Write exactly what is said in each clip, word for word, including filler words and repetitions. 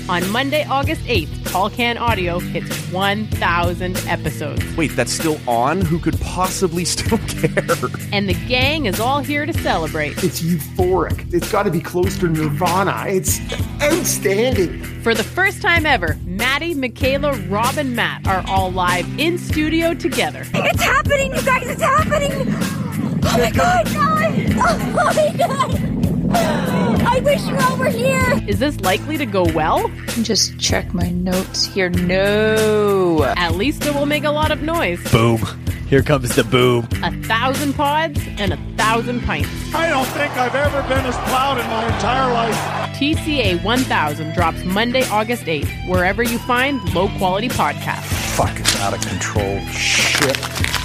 On Monday, August eighth, Tall Can Audio hits one thousand episodes. Wait, that's still on? Who could possibly still care? And the gang is all here to celebrate. It's euphoric. It's got to be close to Nirvana. It's outstanding. For the first time ever, Maddie, Michaela, Rob, and Matt are all live in studio together. It's happening, you guys! It's happening! Oh my god! Oh my god! I wish you all were here! Is this likely to go well? Just check my notes here. No. At least it will make a lot of noise. Boom. Here comes the boom. A thousand pods and a thousand pints. I don't think I've ever been as proud in my entire life. T C A one thousand drops Monday, August eighth, wherever you find low-quality podcasts. Fucking out of control shit.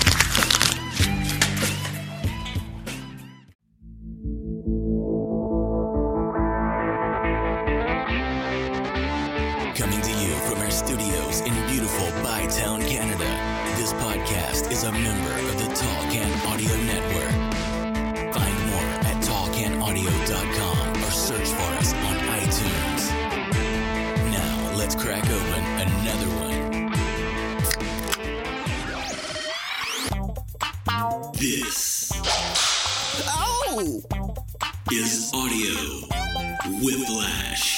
Coming to you from our studios in beautiful Bytown, Canada, this podcast is a member of the Tall Can Audio Network. Find more at tall can audio dot com or search for us on iTunes. Now, let's crack open another one. This oh! is Audio Whiplash.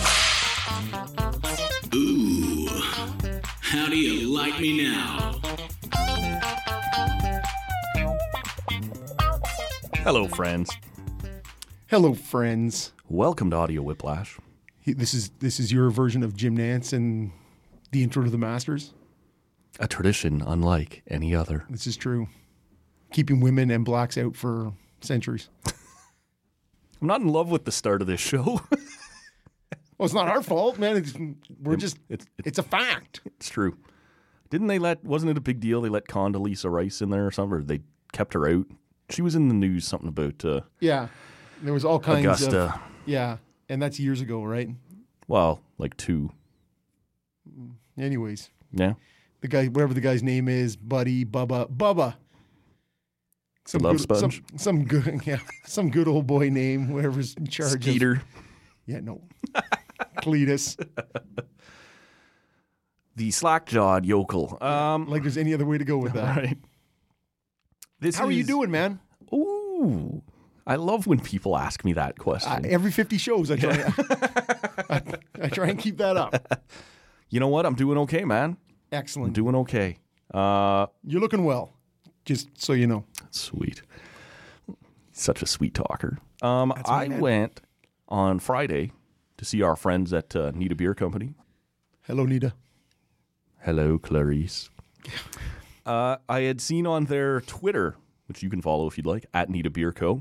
Ooh, how do you like me now? Hello, friends. Hello, friends. Welcome to Audio Whiplash. He- This is this is your version of Jim Nance and the intro to the Masters. A tradition unlike any other. This is true. Keeping women and blacks out for centuries. I'm not in love with the start of this show. Well, it's not our fault, man. It's, we're just, It's, it's, it's a fact. it's true. Didn't they let, wasn't it a big deal? They let Condoleezza Rice in there or something, or they kept her out. She was in the news, something about uh, Yeah. There was all kinds Augusta. of, yeah. And that's years ago, right? Well, like two. Anyways, Yeah. the guy, whatever the guy's name is, Buddy, Bubba, Bubba. Some Love good, Sponge? Some, some good, yeah, some good old boy name, whoever's in charge of. Skeeter. Yeah, no. Cletus. The slack-jawed yokel. Um, Like there's any other way to go with that. right. This How are you is- doing, man? Ooh. I love when people ask me that question. Uh, every fifty shows, I try. I, I try and keep that up. You know what? I'm doing okay, man. I'm Excellent. doing okay. Uh, You're looking well. Just so you know. sweet. Such a sweet talker. Um, That's my I man. went on Friday to see our friends at uh, Nita Beer Company. Hello, Nita. Hello, Clarice. uh, I had seen on their Twitter, which you can follow if you'd like, at Nita Beer Co.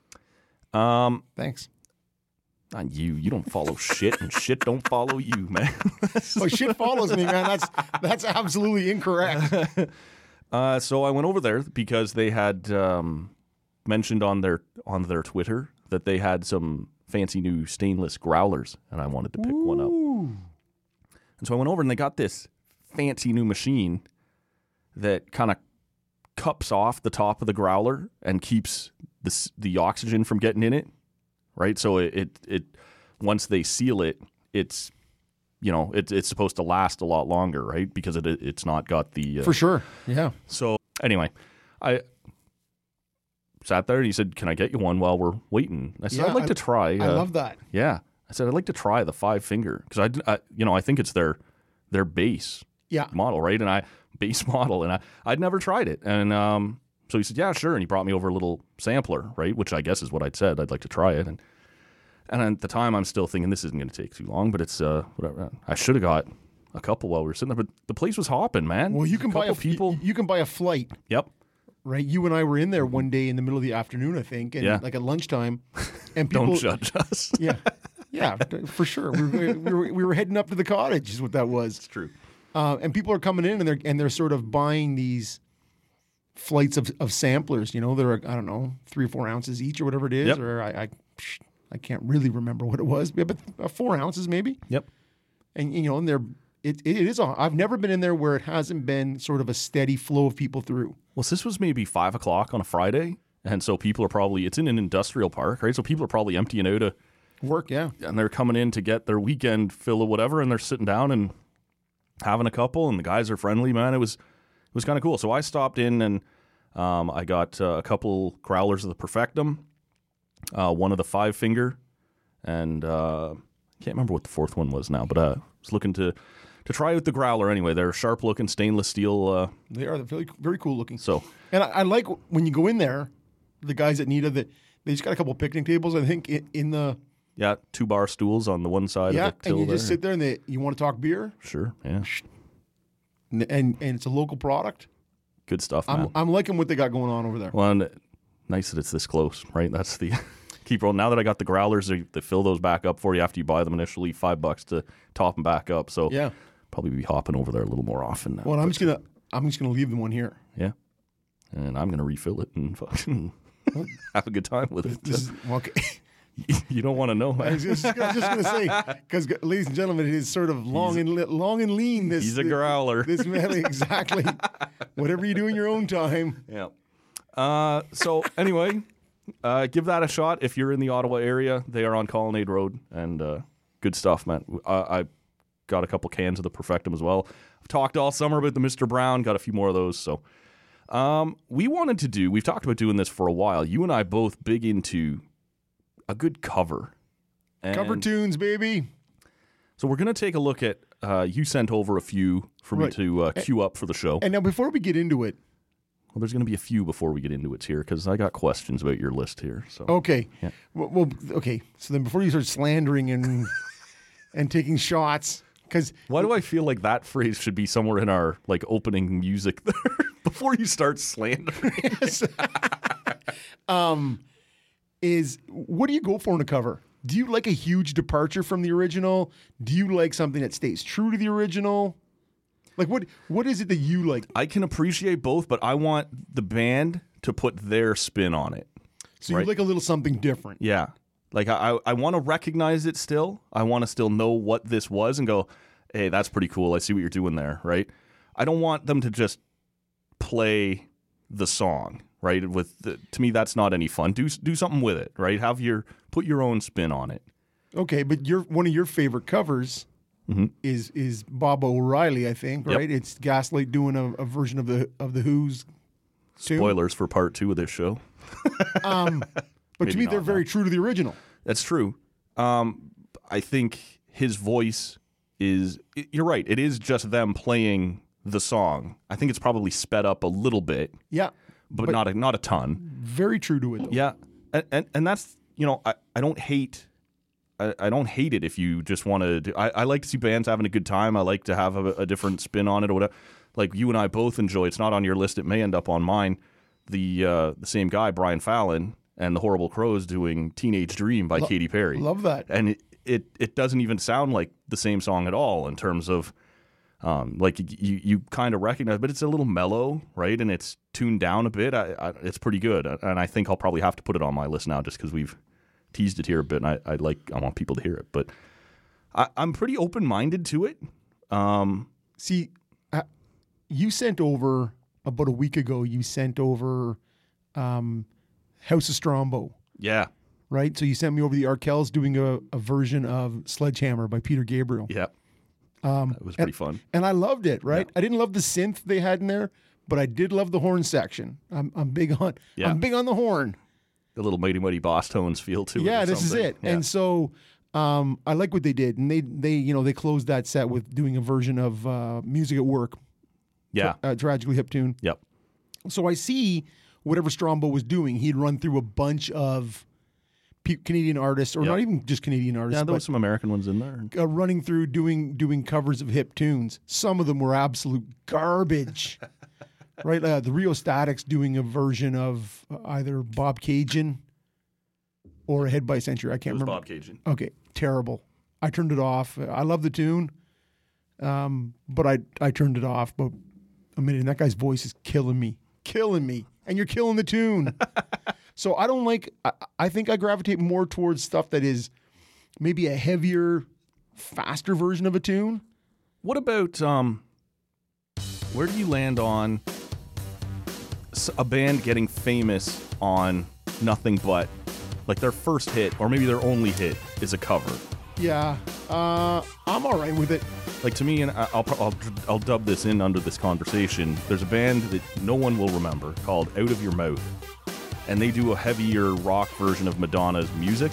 Um, Thanks. not you. You don't follow shit, and shit don't follow you, man. Oh, shit follows me, man. That's that's absolutely incorrect. Uh, so I went over there because they had um, mentioned on their on their Twitter that they had some fancy new stainless growlers, and I wanted to pick one up. And so I went over, and they got this fancy new machine that kind of cups off the top of the growler and keeps the s- the oxygen from getting in it. Right, so it it, it once they seal it, it's you know it, it's supposed to last a lot longer, right? Because it it's not got the uh, For sure. Yeah. So anyway, I sat there and he said, "Can I get you one while we're waiting?" I said, Yeah, "I'd like I- to try." I uh, love that. Yeah, I said, "I'd like to try the five finger because I, d- I- you know, I think it's their their base Yeah. model, right? And I base model, and I I'd never tried it, and um, so he said, "Yeah, sure," and he brought me over a little sampler, right? Which I guess is what I'd said. I'd like to try it, and and at the time I'm still thinking this isn't going to take too long, but it's uh, whatever. I should have got a couple while we were sitting there, but the place was hopping, man. Well, you can buy a couple people. You, you can buy a flight, Yep. right? You and I were in there one day in the middle of the afternoon, I think, and Yeah. like at lunchtime, and people. Don't judge us. Yeah. Yeah, for sure. We were, we were we were heading up to the cottage, is what that was. It's true. Uh, and people are coming in and they're and they're sort of buying these flights of, of samplers. You know, they're I don't know three or four ounces each or whatever it is, Yep. or I, I I can't really remember what it was, yeah, but uh, four ounces maybe. Yep. And you know, and they're it, it is. A, I've never been in there where it hasn't been sort of a steady flow of people through. Well, so this was maybe five o'clock on a Friday, and so people are probably it's in an industrial park, right? So people are probably emptying out a Work, yeah. and they're coming in to get their weekend fill or whatever, and they're sitting down and having a couple, and the guys are friendly, man. It was it was kind of cool. So I stopped in and um, I got uh, a couple growlers of the Perfectum, uh, one of the five finger, and uh, I can't remember what the fourth one was now, but uh, I was looking to to try out the growler anyway. They're sharp looking stainless steel. Uh, They are. They're very, very cool looking. so And I, I like when you go in there, the guys at Nita, that they just got a couple picnic tables, I think, in, in the yeah, two bar stools on the one side yeah, of the till and you there. just sit there and they, you want to talk beer, Sure, yeah, and and, and it's a local product. good stuff, man. I'm I'm liking what they got going on over there. Well, and nice that it's this close, right? That's the keep rolling. Now that I got the growlers, they, they fill those back up for you after you buy them initially, five bucks to top them back up. So Yeah. probably be hopping over there a little more often now. Well, I'm but, just gonna I'm just gonna leave them one here. yeah, and I'm gonna refill it and fucking have a good time with it. This is okay. You don't want to know, I man. was just, just gonna say, because ladies and gentlemen, it is sort of long and li- long and lean. This He's a this- growler. This man, exactly. Whatever you do in your own time. Yeah. Uh, so anyway, uh, give that a shot if you're in the Ottawa area. They are on Colonnade Road, and uh, good stuff, man. Uh, I got a couple cans of the Perfectum as well. I've talked all summer about the Mister Brown. Got a few more of those. So um, we wanted to do. We've talked about doing this for a while. You and I both big into a good cover. And Cover tunes, baby. so we're going to take a look at. Uh, you sent over a few for me Right. to uh, queue up for the show. And now, before we get into it, Well, there's going to be a few before we get into it here because I got questions about your list here. So okay, Yeah. well, well, okay. So then, before you start slandering and and taking shots, because why do I feel like that phrase should be somewhere in our like opening music there before you start slandering? um, is what do you go for in a cover? Do you like a huge departure from the original? Do you like something that stays true to the original? Like what what is it that you like? I can appreciate both, but I want the band to put their spin on it. So right. you like a little something different. Yeah. Like I, I, I want to recognize it still. I want to still know what this was and go, hey, that's pretty cool. I see what you're doing there, right? I don't want them to just play the song, right? With the, to me, that's not any fun. Do do something with it, right? Have your put your own spin on it. Okay, but your one of your favorite covers Mm-hmm. is is Bob O'Reilly, I think, Yep. right? It's Gaslight doing a, a version of the of the Who's tune. Spoilers for part two of this show. Um, but to Maybe me, they're not, very no. true to the original. That's true. Um, I think his voice is. You're right. It is just them playing the song. I think it's probably sped up a little bit, Yeah, but, But- not a, not a ton. very true to it. Though. Yeah, and and, and that's you know I, I don't hate. I, I don't hate it if you just want to. Do, I, I like to see bands having a good time. I like to have a, a different spin on it or whatever. Like you and I both enjoy. It's not on your list. It may end up on mine. The uh, the same guy, Brian Fallon, and the Horrible Crows doing "Teenage Dream" by Katy Perry. Love that. And it, it it doesn't even sound like the same song at all in terms of um, like you you kind of recognize, but it's a little mellow, right? And it's tuned down a bit. I, I, it's pretty good, and I think I'll probably have to put it on my list now just because we've teased it here a bit, and I, I like I want people to hear it. But I, I'm pretty open minded to it. Um, See, uh, you sent over about a week ago. You sent over um, House of Strombo, yeah, right? So you sent me over the Arkells doing a, a version of Sledgehammer by Peter Gabriel. yeah, Um, it was pretty and, fun. and I loved it. Right? Yeah. I didn't love the synth they had in there, but I did love the horn section. I'm I'm big on Yeah. I'm big on the horn. The little Mighty Mighty Boss tones feel to it. Yeah, or this is something. it. Yeah. And so um, I like what they did, and they they you know they closed that set with doing a version of uh, Music at Work, yeah, uh, Tragically Hip tune. yep, So I see whatever Strombo was doing, he'd run through a bunch of pe- Canadian artists, or Yep. not even just Canadian artists, yeah. There but was some American ones in there. uh, running through doing doing covers of hip tunes. Some of them were absolute garbage. Right, uh, the Rio Statics doing a version of uh, either Bob Cajun or Head by Century. I It can't was remember. Bob Cajun. Okay, terrible. I turned it off. I love the tune, um, but I I turned it off. But a minute, and that guy's voice is killing me, killing me, and you're killing the tune. So I don't like. I, I think I gravitate more towards stuff that is maybe a heavier, faster version of a tune. What about um? Where do you land on s- a band getting famous on nothing but Like their first hit, or maybe their only hit, is a cover. Yeah, uh, I'm all right with it. Like to me, and I'll, I'll I'll dub this in under this conversation. There's a band that no one will remember called Out of Your Mouth, and they do a heavier rock version of Madonna's Music.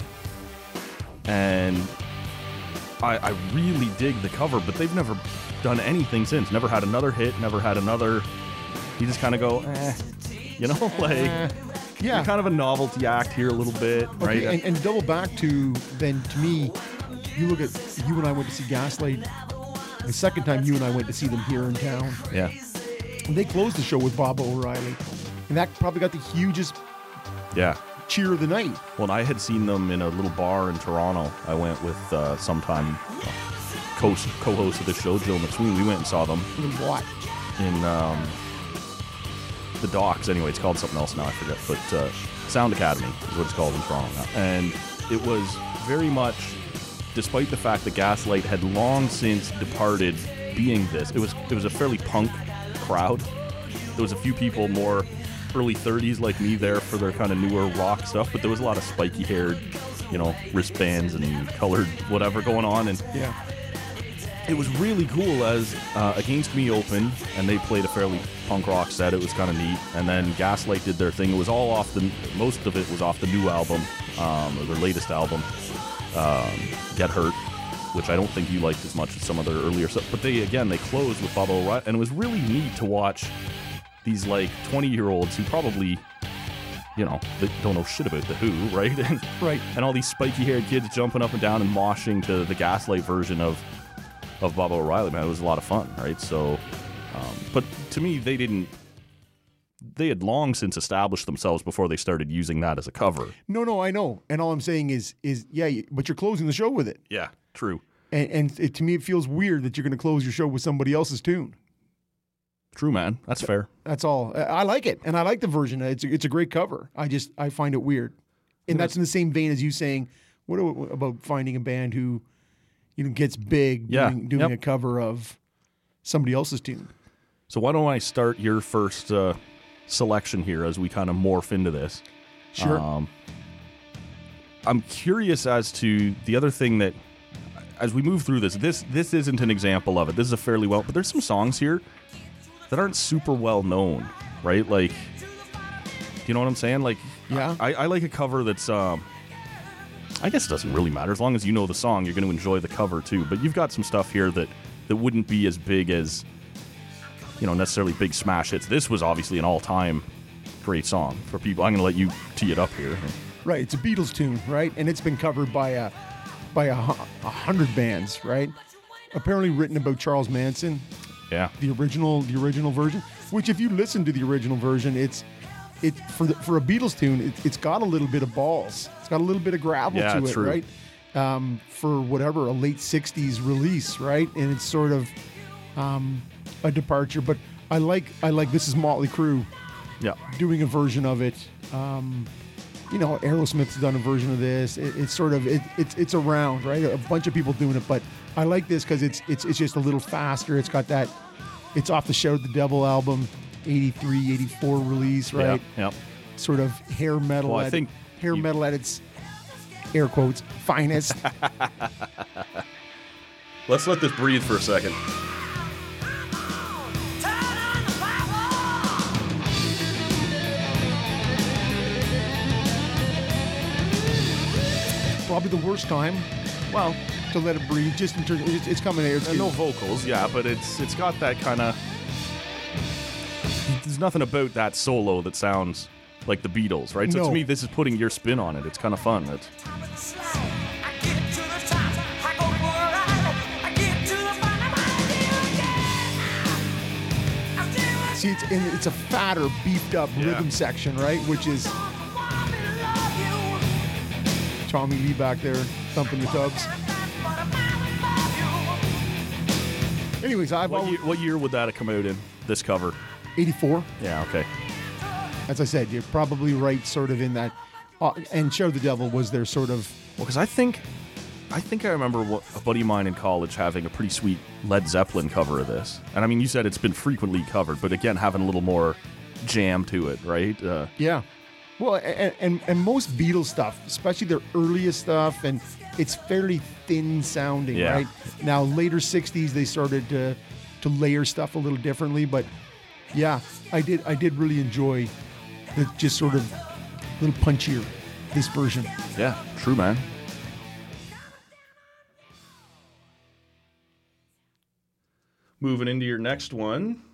And I, I really dig the cover, but they've never done anything since. Never had another hit. Never had another. You just kind of go, eh, you know, like Uh, yeah, you're kind of a novelty act here a little bit, right? Okay, and, and double back to then to me, you look at you and I went to see Gaslight. The second time you and I went to see them here in town, yeah. and they closed the show with Baba O'Reilly, and that probably got the hugest Yeah. cheer of the night. Well, I had seen them in a little bar in Toronto. I went with uh, sometime uh, co- co-host of the show, Jill McSween. We went and saw them What? in um, the Docks. Anyway, it's called something else now. I forget. But uh, Sound Academy is what it's called in Toronto now. And it was very much, despite the fact that Gaslight had long since departed being this, it was it was a fairly punk crowd. There was a few people more early thirties like me there for their kind of newer rock stuff, but there was a lot of spiky haired, you know, wristbands and colored whatever going on, and Yeah. it was really cool as uh, Against Me opened and they played a fairly punk rock set. It was kind of neat, and then Gaslight did their thing. It was all off the most of it was off the new album, um, or their latest album, um, Get Hurt, which I don't think you liked as much as some of their earlier stuff. But they again they closed with Baba O'Reilly, and it was really neat to watch these like twenty year olds who probably, you know, they don't know shit about the Who, right? And, Right. and all these spiky haired kids jumping up and down and moshing to the Gaslight version of of Baba O'Reilly. Man, it was a lot of fun, right? So, um, but to me, they didn't. They had long since established themselves before they started using that as a cover. No, no, I know. And all I'm saying is, is yeah, you- but you're closing the show with it. Yeah, true. And, and it, to me, it feels weird that you're going to close your show with somebody else's tune. True, man. That's fair. That's all. I I like it, and I like the version. It's a, it's a great cover. I just I find it weird, and that's in the same vein as you saying, what do- about finding a band who, you know, gets big Yeah, doing, doing yep. a cover of somebody else's tune. So why don't I start your first uh, selection here as we kind of morph into this? Sure. Um, I'm curious as to the other thing that, as we move through this, this this isn't an example of it. This is a fairly well, but there's some songs here that aren't super well known, right? Like, do you know what I'm saying? Like, Yeah. I, I like a cover that's, um, I guess it doesn't really matter. As long as you know the song, you're going to enjoy the cover too. But you've got some stuff here that, that wouldn't be as big as, you know, necessarily big smash hits. This was obviously an all-time great song for people. I'm going to let you tee it up here. Right. It's a Beatles tune, right? And it's been covered by a by a, hu- a hundred bands, right? Apparently written about Charles Manson. Yeah. The original, the original version. Which, if you listen to the original version, it's it for the, for a Beatles tune, it, it's got a little bit of balls. It's got a little bit of gravel Yeah, to it, true. right? Um, for whatever a late sixties release, right? And it's sort of um, a departure. But I like I like this is Motley Crue Yeah. doing a version of it. Um, you know, Aerosmith's done a version of this. It, it's sort of it, it's it's around, right? A bunch of people doing it, but I like this because it's it's it's just a little faster. It's got that. It's off the Shout at the Devil album, eighty-three, eighty-four release, right? Yeah. Yep. Sort of hair metal. Well, I at, think hair you- metal at its air quotes finest. Let's let this breathe for a second. Probably the worst time. Well, to let it breathe, just in terms, it's, it's coming here. It's, Uh, no vocals, yeah, but it's it's got that kind of. There's nothing about that solo that sounds like the Beatles, right? So No. to me, this is putting your spin on it. It's kind of fun. It's, See, it's, and it's a fatter, beefed up Yeah. rhythm section, right? Which is Tommy Lee back there thumping the tubs. Anyways, I've what, always, year, what year would that have come out in? This cover? eighty-four. Yeah, okay. As I said, you're probably right, sort of in that. Uh, and Show the Devil was their sort of. Well, because I think, I think I remember what, a buddy of mine in college having a pretty sweet Led Zeppelin cover of this. And I mean, you said it's been frequently covered, but again, having a little more jam to it, right? Uh, Yeah. Well, and, and and most Beatles stuff, especially their earliest stuff, and it's fairly thin sounding, Yeah. right? Now, later sixties, they started to to layer stuff a little differently, but yeah, I did I did really enjoy the just sort of little punchier this version. Yeah, true, man. Moving into your next one.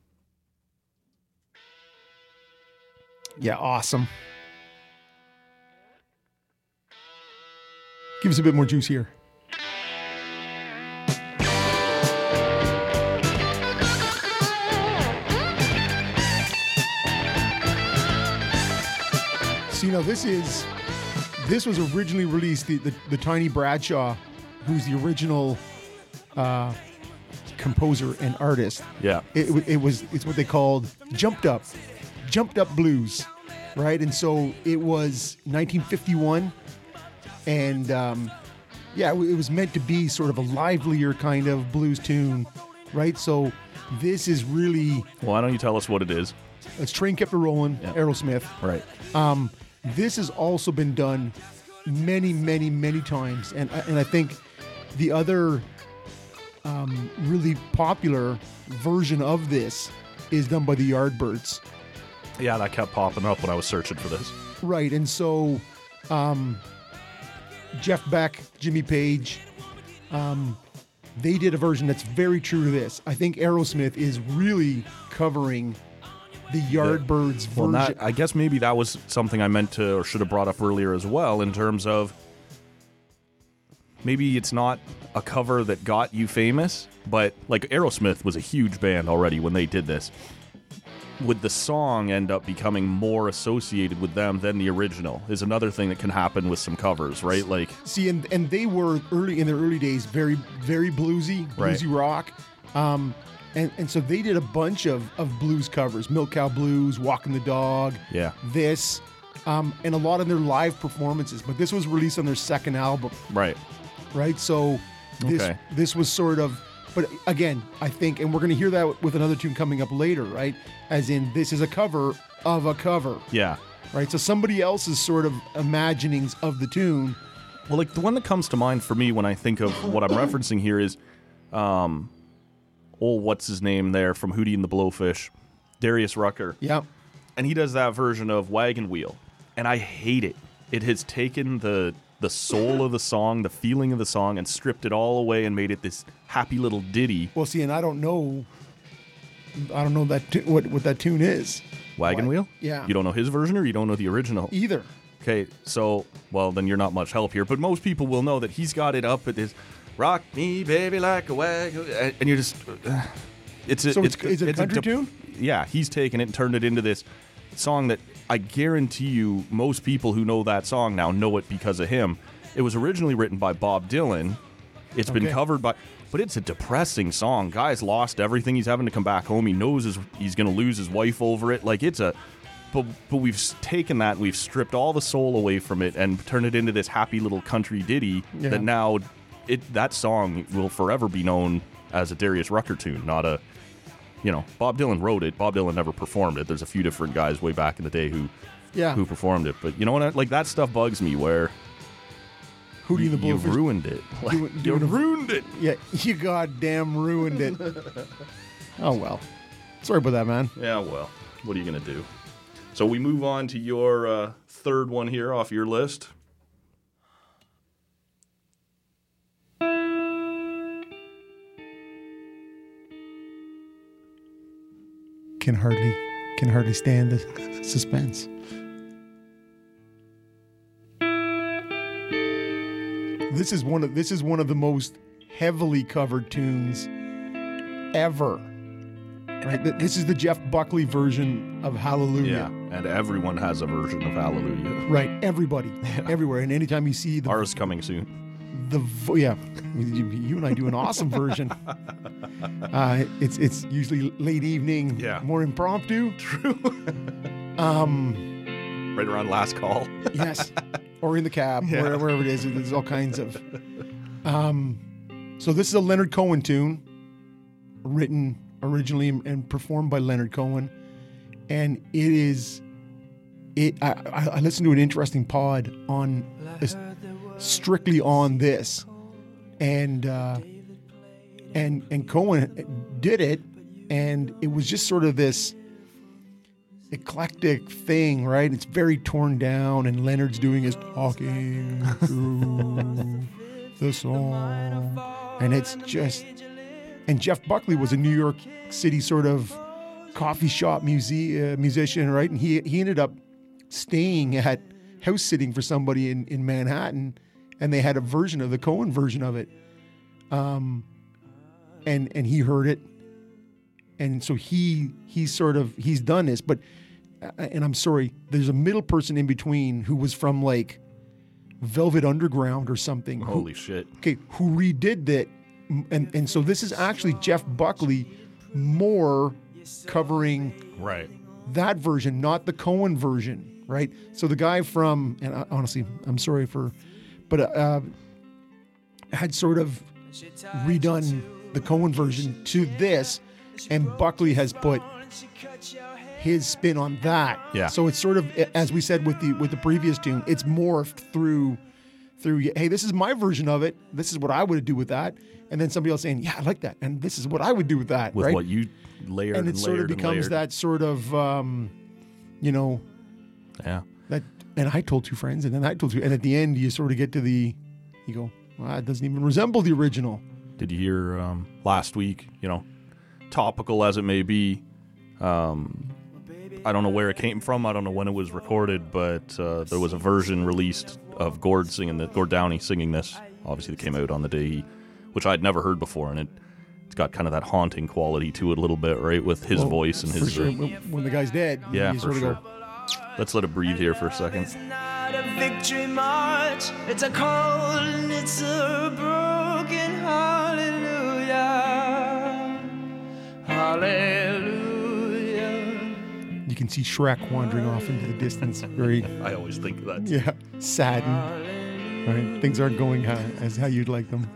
Yeah, awesome. Give us a bit more juice here. See, now this is this was originally released the the, the Tiny Bradshaw, who's the original uh, composer and artist. Yeah. It, it, it was it's what they called jumped up, jumped up blues, right? And so it was nineteen fifty-one, and um, yeah, it was meant to be sort of a livelier kind of blues tune, right? So this is really Well, why don't you tell us what it is? it's Train Kept a Rolling, Yeah. Aerosmith. Right. Um, this has also been done many, many, many times, and and I think the other um, really popular version of this is done by the Yardbirds, Yeah, that kept popping up when I was searching for this. right? And so um, Jeff Beck, Jimmy Page, um, they did a version that's very true to this. I think Aerosmith is really covering the Yardbirds version. Well, that, I guess maybe that was something I meant to or should have brought up earlier as well, in terms of maybe it's not a cover that got you famous, but like Aerosmith was a huge band already when they did this. Would the song end up becoming more associated with them than the original is another thing that can happen with some covers, right? Like, See, and and they were early in their early days, very very bluesy, Right. bluesy rock, um, and and so they did a bunch of of blues covers, Milk Cow Blues, Walking the Dog, yeah, this, um, and a lot of their live performances. But this was released on their second album, right. right? So this Okay. this was sort of, but again, I think, and we're going to hear that with another tune coming up later, right? As in, this is a cover of a cover, Yeah. right? So somebody else's sort of imaginings of the tune. Well, like the one that comes to mind for me when I think of what I'm referencing here is, um, oh, what's his name there from Hootie and the Blowfish, Darius Rucker. Yeah. And he does that version of Wagon Wheel, and I hate it. It has taken the the soul of the song, the feeling of the song, and stripped it all away and made it this happy little ditty. Well, see, and I don't know, I don't know that tu- what what that tune is. Wagon Why- Wheel? Yeah. You don't know his version, or you don't know the original? Either. Okay, so, well, then you're not much help here. But most people will know that he's got it up at this, rock me, baby, like a wagon. And and you're just, uh, it's a, So it's- is it a country tune? Yeah, he's taken it and turned it into this song that I guarantee you most people who know that song now know it because of him. It was originally written by Bob Dylan. It's been Okay. covered by, but it's a depressing song. Guy's lost everything. He's having to come back home. He knows his, he's going to lose his wife over it. Like, it's a, but but we've s- taken that and we've stripped all the soul away from it and turned it into this happy little country ditty Yeah. that now it that song will forever be known as a Darius Rucker tune, not a, you know, Bob Dylan wrote it. Bob Dylan never performed it. There's a few different guys way back in the day who Yeah. who performed it. But you know what? I- Like, that stuff bugs me where Hootie and the you Blowfish. ruined it. Like, Doing- you doing a- ruined it. Yeah, you goddamn ruined it. Oh well. Sorry about that, man. Yeah, well, what are you going to do? So we move on to your uh, third one here off your list. Can hardly can hardly stand the suspense. This is one of this is one of the most heavily covered tunes ever. Right? Th- This is the Jeff Buckley version of Hallelujah. Yeah, and everyone has a version of Hallelujah. Right. Everybody. Everywhere. And anytime you see the Ours coming soon. the vo- yeah, you, you and I do an awesome version. Uh, it's it's usually late evening, Yeah. more impromptu. True. Um, Right around last call. yes, or in the cab, Yeah. wherever, wherever it is. There's all kinds of. Um, so this is a Leonard Cohen tune, written originally and performed by Leonard Cohen, and it is it I, I I listened to an interesting pod on strictly on this, and uh, and and Cohen did it, and it was just sort of this eclectic thing, right? It's very torn down, and Leonard's doing his talking through the song, and it's just. And Jeff Buckley was a New York City sort of coffee shop muse- uh, musician, right? And he he ended up staying at house sitting for somebody in, in Manhattan, and they had a version of the Cohen version of it. Um, and and he heard it, and so he he sort of he's done this, but and I'm sorry, there's a middle person in between who was from like Velvet Underground or something. Holy who, shit! Okay, who redid that, and and so this is actually Jeff Buckley more covering Right. that version, not the Cohen version, right? So the guy from, and I, honestly, I'm sorry for, but uh, had sort of redone the Cohen version to this, and Buckley has put his spin on that. Yeah. So it's sort of, as we said with the with the previous tune, it's morphed through through. Hey, this is my version of it. This is what I would do with that. And then somebody else saying, yeah, I like that, and this is what I would do with that. With right? what you layered and and, it sort of layered becomes and layered. that sort of, um, you know, Yeah. that. And I told two friends, and then I told two, and at the end you sort of get to the, you go, well, it doesn't even resemble the original. Did you hear um, last week, you know, topical as it may be, um, I don't know where it came from. I don't know when it was recorded, but uh, there was a version released of Gord singing the Gord Downey singing this. Obviously, it came out on the day, he, which I'd never heard before, and it, it's got kind of that haunting quality to it a little bit, right, with his Well, voice and for his. sure, Uh, when, when the guy's dead, yeah, you for sort of sure. go, Let's let it breathe here for a second. It's not a victory march. It's a cold and it's a broken hallelujah. Hallelujah. you can see Shrek wandering off into the distance, very, I always think of that. yeah, saddened. Right, things aren't going how, as how you'd like them.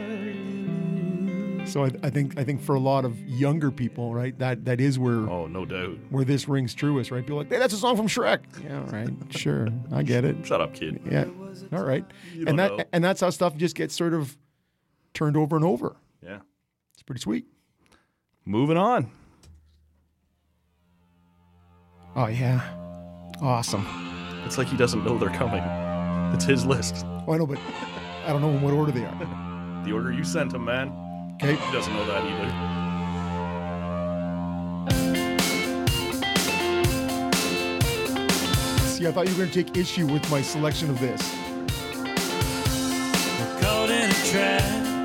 So I, I think I think for a lot of younger people, right, that that is where Oh, no doubt. where this rings truest, right? People are like, hey, that's a song from Shrek. Yeah, right, sure, I get it. Shut up, kid. Yeah, all right. You And don't that know. and that's how stuff just gets sort of turned over and over. Yeah. It's pretty sweet. Moving on. Oh yeah, awesome. It's like he doesn't know they're coming. It's his list. Oh, I know, but I don't know in what order they are. The order you sent him, man. Okay. He doesn't know that either. See, I thought you were going to take issue with my selection of this. Caught in a trap.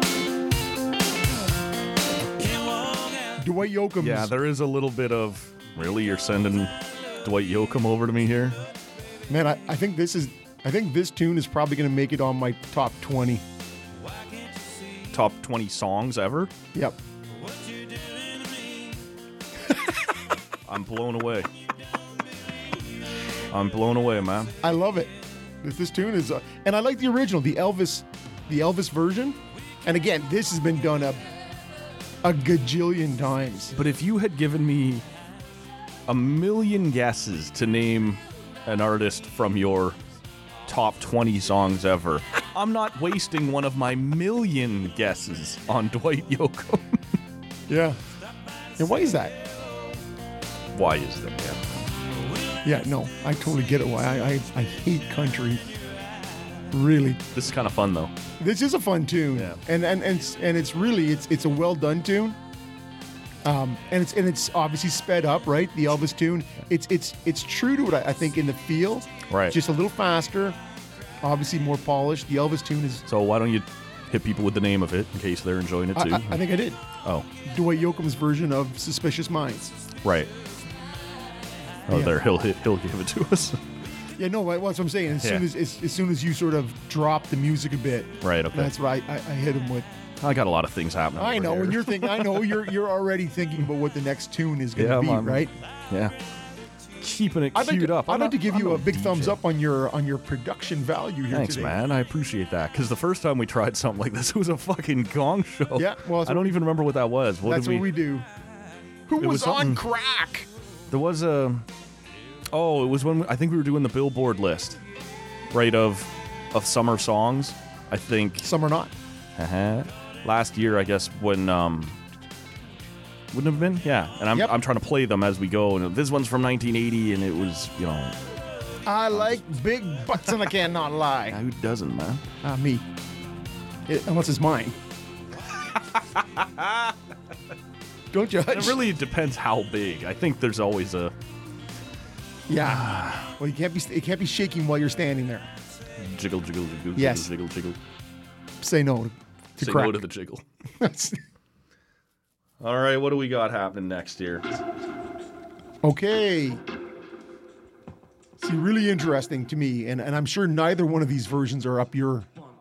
Can't walk out. Dwight Yoakam's. Yeah, there is a little bit of, really, you're sending Dwight Yoakam over to me here? Man, I, I think this is. I think this tune is probably going to make it on my top twenty. Top twenty songs ever? Yep. I'm blown away. I'm blown away, man. I love it. This, this tune is, uh, and I like the original, the Elvis, the Elvis version. And again, this has been done a a gajillion times. But if you had given me a million guesses to name an artist from your top twenty songs ever, I'm not wasting one of my million guesses on Dwight Yoakam. Yeah. And why is that? Why is that? Yeah. Yeah, no, I totally get it. Why I, I I hate country. Really, This is kind of fun, though. this is a fun tune, Yeah. and and and it's, and it's really it's it's a well done tune. Um, and it's and it's obviously sped up, right? The Elvis tune. It's it's it's true to it, I I think, in the feel. Right. Just a little faster, obviously more polished. The Elvis tune is. So why don't you hit people with the name of it in case they're enjoying it I, too? I, I think I did. oh, Dwight Yoakam's version of "Suspicious Minds." right. Oh, Yeah. there. He'll hit, he'll give it to us. Yeah, no, that's what I'm saying. As soon Yeah. as, as as soon as you sort of drop the music a bit, Right. Okay. that's what I, I, I hit him with. I got a lot of things happening. I over know, here. and you're thinking. I know you're you're already thinking about what the next tune is going to Yeah, be, I'm- right? Yeah. Keeping it I'd like queued to, up. I'd I'm like to no- give I'm you no a big D J. thumbs up on your on your production value here Thanks, today. man. I appreciate that. Because the first time we tried something like this, it was a fucking gong show. Yeah, well, that's I what don't we- even remember what that was. What That's did what we do. Who It was, was on something- crack? There was a. Oh, it was when we, I think we were doing the Billboard list, right, of of summer songs. I think Summer Not. uh-huh, last year, I guess, when um, wouldn't have been, yeah. And I'm Yep. I'm trying to play them as we go. And this one's from nineteen eighty, and it was, you know, I like big butts and I cannot lie. who doesn't, man? Ah, me. It, unless it's mine. Don't judge. It really depends how big. I think there's always a Yeah. Well, you can't be it can't be shaking while you're standing there. jiggle, jiggle, jiggle, Yes. jiggle, jiggle, jiggle. Say no to Say crack. no to the jiggle. All right, what do we got happening next here? Okay. See, really interesting to me, and, and I'm sure neither one of these versions are up your.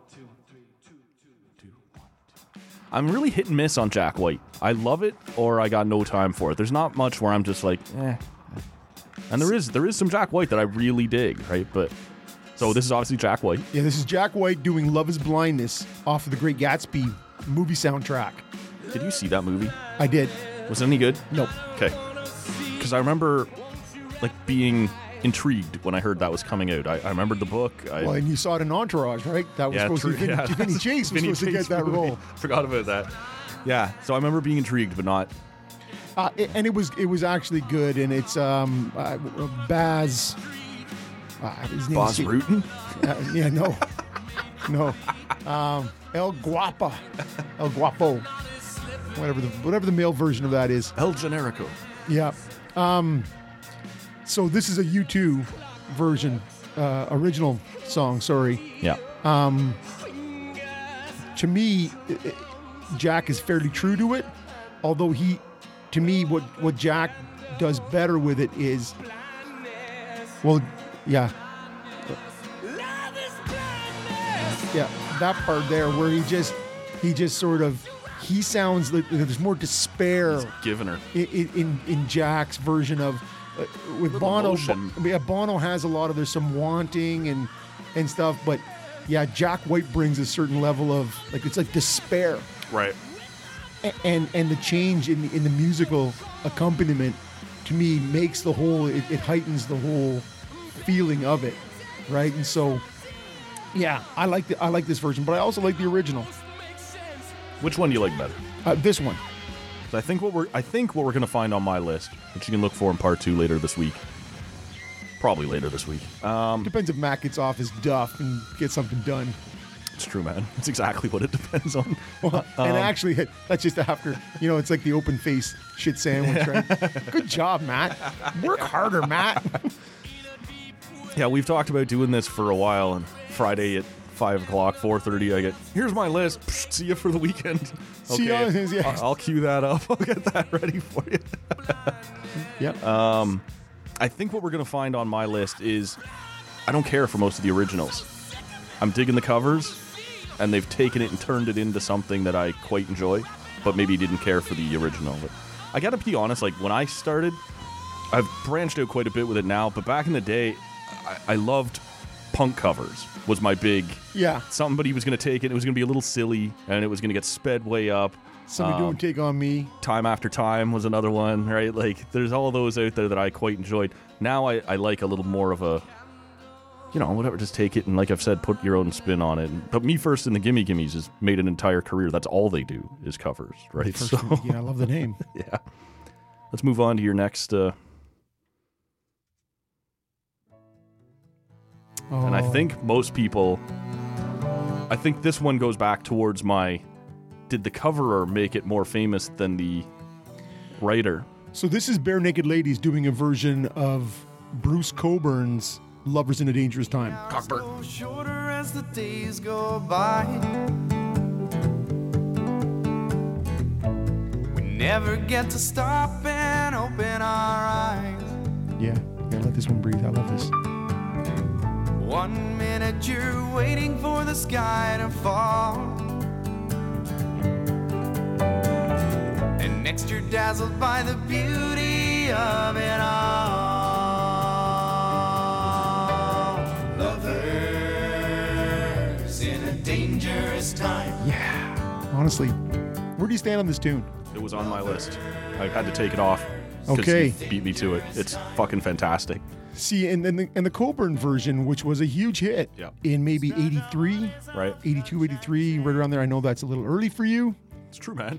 I'm really hit and miss on Jack White. I love it, or I got no time for it. There's not much where I'm just like, eh. And there is there is some Jack White that I really dig, right? But so this is obviously Jack White. Yeah, this is Jack White doing "Love Is Blindness" off of the Great Gatsby movie soundtrack. Did you see that movie? I did. Was it any good? Nope. Okay. Because I remember, like, being intrigued when I heard that was coming out. I, I remembered the book. I, Well, and you saw it in Entourage, right? That was yeah, supposed true, to be Vinny, yeah. Vinny Chase was Vinny supposed to Chase get that movie. role. Forgot about that. Yeah. So I remember being intrigued, but not. Uh, it- and it was it was actually good, and it's um uh, Baz. Uh, his name's Baz Rutten? Uh, yeah, no, no. Um, El Guapa, El Guapo, whatever the whatever the male version of that is. El Generico. Yeah. Um. So this is a U two version, uh, original song. Sorry. Yeah. Um. To me, i- i- Jack is fairly true to it, although he, to me, what what Jack does better with it is, well, yeah, yeah, that part there where he just he just sort of he sounds like there's more despair Giving her. in in, in Jack's version of uh, with Bono. emotion. Bo- yeah, Bono has a lot of there's some wanting and and stuff, but yeah, Jack White brings a certain level of like it's like despair. Right. And and the change in the, in the musical accompaniment to me makes the whole it, it heightens the whole feeling of it, right? And so, yeah, I like the I like this version, but I also like the original. Which one do you like better? Uh, this one. I think what we're I think what we're gonna find on my list, which you can look for in part two later this week. Probably later this week. Um, Depends if Matt gets off his duff and gets something done. it's true, man. It's exactly what it depends on. Well, and Um, actually, that's just after, you know, it's like the open face shit sandwich, right? Good job, Matt. Work harder, Matt. Yeah, we've talked about doing this for a while, and Friday at five o'clock, four thirty, I get, here's my list. Psh, see you for the weekend. See you on- yeah. I'll, I'll cue that up. I'll get that ready for you. Yep. Um, I think what we're going to find on my list is I don't care for most of the originals. I'm digging the covers, and they've taken it and turned it into something that I quite enjoy, but maybe didn't care for the original. But I got to be honest, like, when I started, I've branched out quite a bit with it now, but back in the day, I, I loved punk covers, was my big... Yeah. Somebody was going to take it, it was going to be a little silly, and it was going to get sped way up. Somebody Um, doing Take On Me. Time After Time was another one, right? Like, there's all those out there that I quite enjoyed. Now I, I like a little more of a, you know, whatever, just take it and, like I've said, put your own spin on it. But Me First and the Gimme Gimmes has made an entire career. That's all they do is covers, right? First, So, yeah, I love the name. yeah. Let's move on to your next. Uh, Oh. And I think most people, I think this one goes back towards my, did the coverer make it more famous than the writer? So this is Bare Naked Ladies doing a version of Bruce Coburn's Lovers in a Dangerous Time. Grow shorter as the days go by. We never get to stop and open our eyes. Yeah, yeah, let this one breathe. I love this. One minute you're waiting for the sky to fall, and next you're dazzled by the beauty of it all. Lovers in a dangerous time. Yeah. Honestly, where do you stand on this tune? It was on my list. I had to take it off. 'cause Okay. he beat me to it. It's fucking fantastic. See, and then the, and the Coburn version, which was a huge hit Yeah. in maybe eighty-three, Right. eighty-two, eighty-three, right around there. I know that's a little early for you, It's true, man.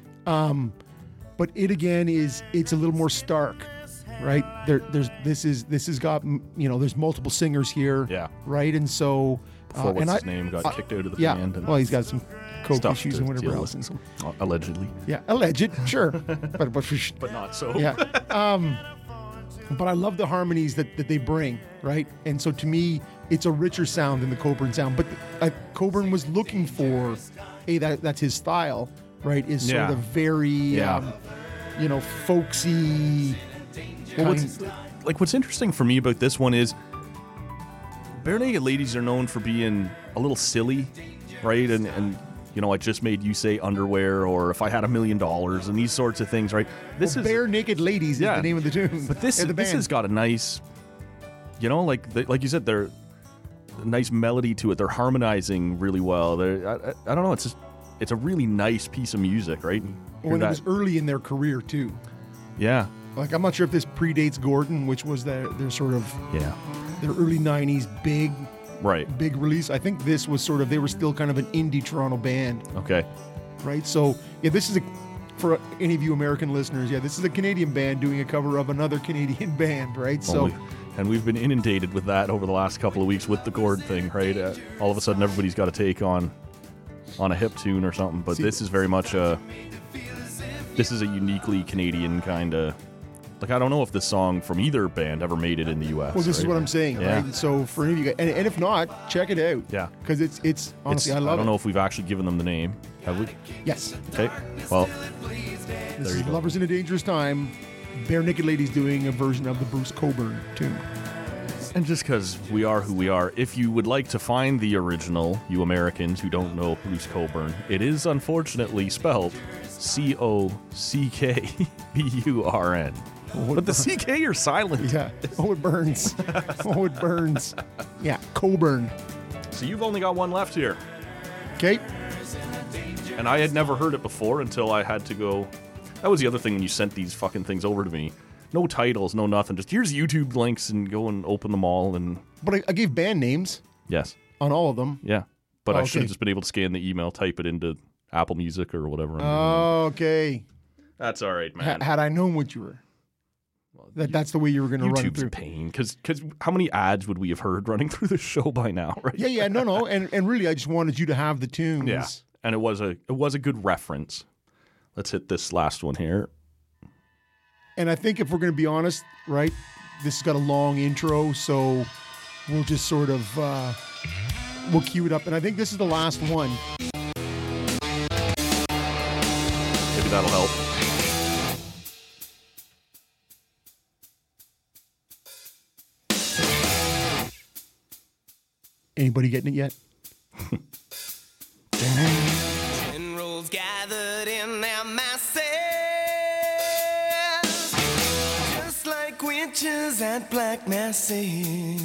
but it again is it's a little more stark, right? There, there's this is this has got m- you know there's multiple singers here, Yeah. right? And so Before uh, what's and his I- name got uh, kicked out of the yeah, band and well, he's got some coke stuff issues to and whatever deal else. with. And so, Uh, allegedly, yeah, alleged, sure, but but for sh- but not so. yeah. Um, but I love the harmonies that, that they bring, right? And so to me, it's a richer sound than the Coburn sound. But uh, Coburn was looking for, hey, that that's his style, right? Is sort Yeah. of very, Yeah. um, you know, folksy. Well, kind- what's, like what's interesting for me about this one is Bare Naked Ladies are known for being a little silly, right? And and you know, I just made you say underwear, or if I had a million dollars, and these sorts of things, right? This well, is Bare Naked Ladies Yeah. is the name of the tune. but this and the this band. has got a nice, you know, like the, like you said, they're a nice melody to it. They're harmonizing really well. They're, I, I, I don't know. It's just it's a really nice piece of music, right? And hear when it that- was early in their career too. yeah, Like I'm not sure if this predates Gordon, which was their their sort of yeah, their early nineties big right. big release. I think this was sort of they were still kind of an indie Toronto band, Okay, right? So yeah, this is a for any of you American listeners. Yeah, this is a Canadian band doing a cover of another Canadian band, right? Well, So we- and we've been inundated with that over the last couple of weeks with the Gord thing, right? Uh, all of a sudden, everybody's got a take on on a hip tune or something. But See- this is very much a this is a uniquely Canadian kind of. Like, I don't know if this song from either band ever made it in the U S. well, this is right? what I'm saying, Yeah. right? So for any of you guys, and, and if not, check it out. Yeah. because it's it's honestly It's- I love don't it. know if we've actually given them the name. Have we? Yes, Okay. Well, this There is you go. Lovers in a Dangerous Time. Bare Naked Ladies doing a version of the Bruce Coburn tune. and just because we are who we are, if you would like to find the original, you Americans who don't know Bruce Coburn, it is unfortunately spelled C O C K B U R N. But the C K are silent. Yeah. Oh, it burns. oh, it burns. Yeah, Coburn. So you've only got one left here. Okay. And I had never heard it before until I had to go. That was the other thing when you sent these fucking things over to me. No titles, no nothing. Just here's YouTube links and go and open them all. And But I, I gave band names yes, on all of them. yeah. But I Okay. should have just been able to scan the email, type it into Apple Music or whatever. Okay. That's all right, Ha- man. had I known what you were, that that's the way you were going to run it YouTube's through. a pain because how many ads would we have heard running through the show by now, right? Yeah, yeah, no, no, and and really, I just wanted you to have the tunes. Yeah. And it was a it was a good reference. Let's hit this last one here. And I think if we're going to be honest, right, this has got a long intro, so we'll just sort of uh, we'll cue it up, and I think this is the last one. Maybe that'll help. Anybody getting it yet? Generals gathered in their masses, just like witches at black masses.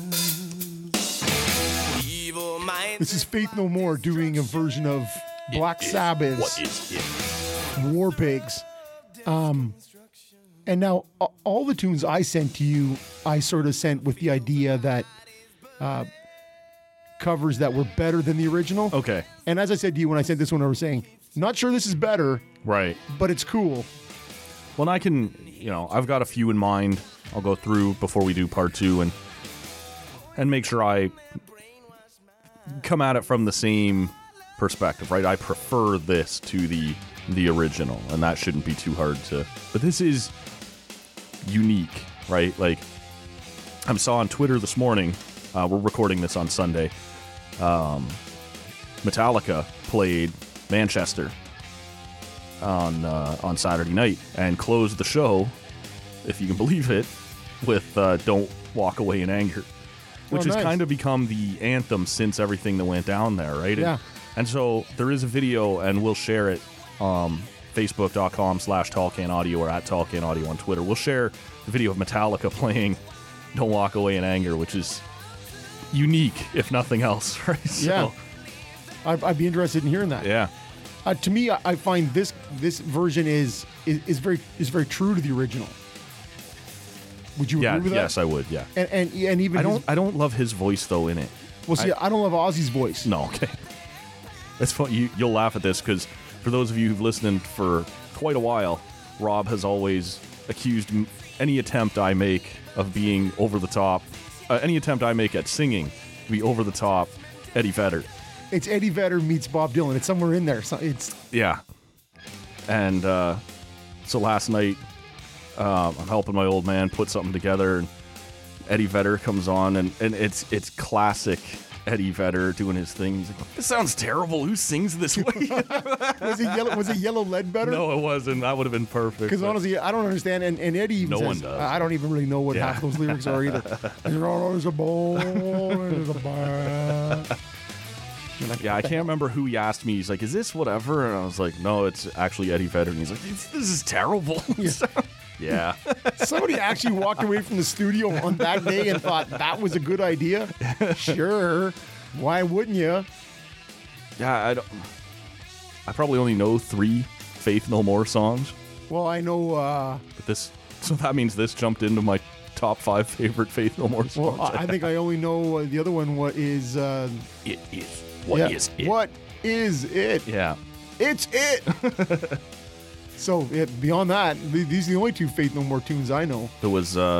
Evil minds. This is Faith No More doing a version of Black Sabbath's What is it? War Pigs. Um, and now a- all the tunes I sent to you, I sort of sent with the idea that uh, covers that were better than the original. Okay. And as I said to you when I sent this one, I was saying, not sure this is better, Right. but it's cool. Well, and I can, you know, I've got a few in mind. I'll go through before we do part two and and make sure I come at it from the same perspective, right? I prefer this to the the original, and that shouldn't be too hard to. But this is unique, right? Like I saw on Twitter this morning. Uh, we're recording this on Sunday. Um, Metallica played Manchester on uh, on Saturday night and closed the show, if you can believe it, with uh, "Don't Walk Away in Anger," which Oh, has nice. kind of become the anthem since everything that went down there, right? Yeah. And, and so there is a video, and we'll share it. Um, Facebook.com slash Tallcan Audio or at Tallcan Audio on Twitter. We'll share the video of Metallica playing "Don't Walk Away in Anger," which is unique, if nothing else, right? So, Yeah. I'd, I'd be interested in hearing that. yeah. Uh, to me, I, I find this this version is, is is very is very true to the original. Would you Yeah, agree with that? yes, I would. Yeah. And and, and even I don't. his- I don't love his voice though in it. well, see, I, I don't love Ozzy's voice. No, okay. It's fun. You, you'll laugh at this because for those of you who've listened for quite a while, Rob has always accused m- any attempt I make of being over the top, uh, any attempt I make at singing to be over the top Eddie Vedder. It's Eddie Vedder meets Bob Dylan. It's somewhere in there. So it's Yeah. And uh, so last night, uh, I'm helping my old man put something together, and Eddie Vedder comes on, and, and it's it's classic Eddie Vedder doing his thing. He's like, "This sounds terrible. Who sings this way?" was it yellow. Was it Yellow Ledbetter? No, it wasn't. That would have been perfect. Because but- honestly, I don't understand. And, and Eddie even No says, one does. I don't even really know what Yeah. half those lyrics are either. There's a ball, there's a bar. You're like, Yeah, I what the can't remember who he asked me. He's like, "Is this whatever?" And I was like, "No, it's actually Eddie Vedder." And he's like, "This this is terrible." Yeah. Somebody actually walked away from the studio on that day and thought that was a good idea. Sure, why wouldn't you? Yeah, I don't. I probably only know three Faith No More songs, Well, I know. Uh, but this. So that means this jumped into my top five favorite Faith No More songs. well, I I think I only know uh, the other one. What is? Uh, it is. What yeah, is it? What is it? Yeah. It's it. So it, beyond that, th- these are the only two Faith No More tunes I know. There was uh,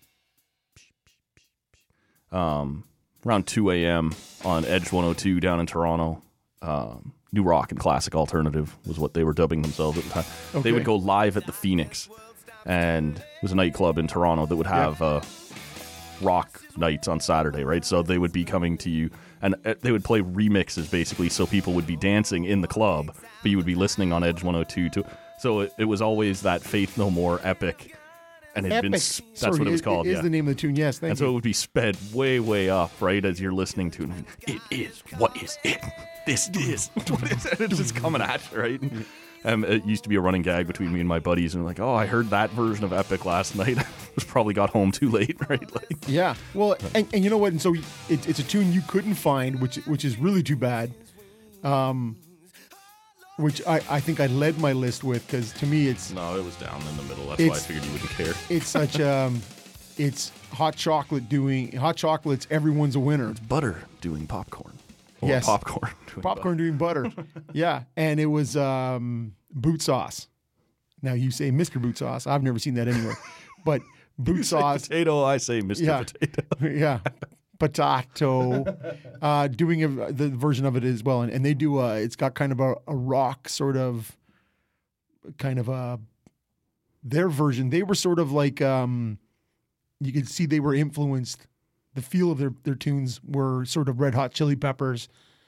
um, around two a.m. on Edge one oh two down in Toronto. Um, New Rock and Classic Alternative was what they were dubbing themselves at the time. Okay. They would go live at the Phoenix, and it was a nightclub in Toronto that would have uh, rock nights on Saturday, right? So they would be coming to you, and uh, they would play remixes basically, so people would be dancing in the club, but you would be listening on Edge one oh two to. So it, it was always that Faith No More epic, and it had been Epic. s- that's Sorry, what it was is- called. Is yeah. the name of the tune? Yes, thank And you. so it would be sped way, way up, right, as you're listening to it. It is. What is it? This is. What is it? It's just coming at you, right? Um, it used to be a running gag between me and my buddies, and like, oh, I heard that version of Epic last night. Was probably got home too late, right? Like, Yeah. Well, and, and you know what? And so it, it's a tune you couldn't find, which which is really too bad. Um, which I, I think I led my list with because to me it's no, it was down in the middle. That's why I It's- figured you wouldn't care. it's such um, it's Hot Chocolate doing Hot Chocolate's Everyone's a Winner. Butter doing popcorn. Or Yes. popcorn. Doing Popcorn doing butter. Yeah, and it was um, Boot Sauce. Now you say Mister Boot Sauce. I've never seen that anywhere, but Boot You say Sauce. potato, I say Mister Yeah. Potato. Yeah. Potato, uh, doing a, the version of it as well, and, and they do. Uh, it's got kind of a, a rock sort of, kind of a, their version. They were sort of like, um, you could see they were influenced. The feel of their their tunes were sort of Red Hot Chili Peppers,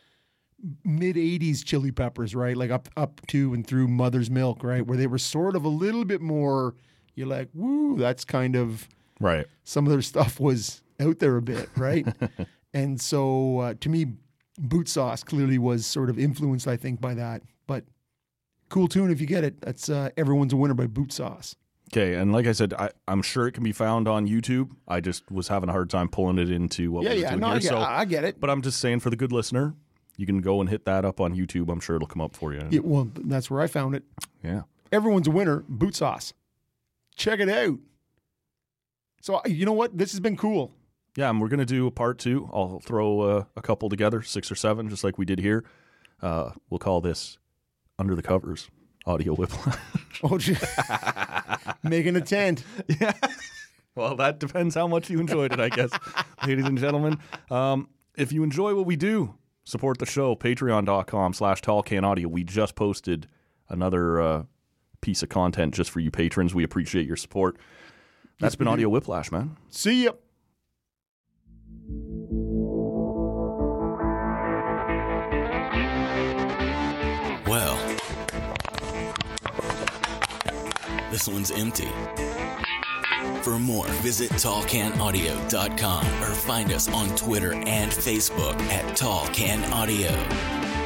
mid eighties Chili Peppers, right? Like up up to and through Mother's Milk, right? Where they were sort of a little bit more. You're like, woo, that's kind of. Right. Some of their stuff was out there a bit, right? And so uh, to me, Boot Sauce clearly was sort of influenced, I think, by that. But cool tune if you get it. That's uh, Everyone's a Winner by Boot Sauce. Okay, and like I said, I, I'm sure it can be found on YouTube. I just was having a hard time pulling it into what Yeah, we were yeah, doing no, here. I get, so, I get it. but I'm just saying for the good listener, you can go and hit that up on YouTube. I'm sure it'll come up for you. Yeah, well, that's where I found it. Yeah. Everyone's a Winner, Boot Sauce. Check it out. So you know what? This has been cool. Yeah, and we're going to do a part two. I'll throw uh, a couple together, six or seven, just like we did here. Uh, we'll call this Under the Covers Audio Whiplash. Oh, gee. Making a tent. Yeah. Well, that depends how much you enjoyed it, I guess. Ladies and gentlemen, um, if you enjoy what we do, support the show, patreon.com slash tallcanaudio. We just posted another uh, piece of content just for you patrons. We appreciate your support. That's Yes, been we do. Audio Whiplash, man. See ya. Well, this one's empty. For more, visit tall can audio dot com or find us on Twitter and Facebook at Tall Can Audio.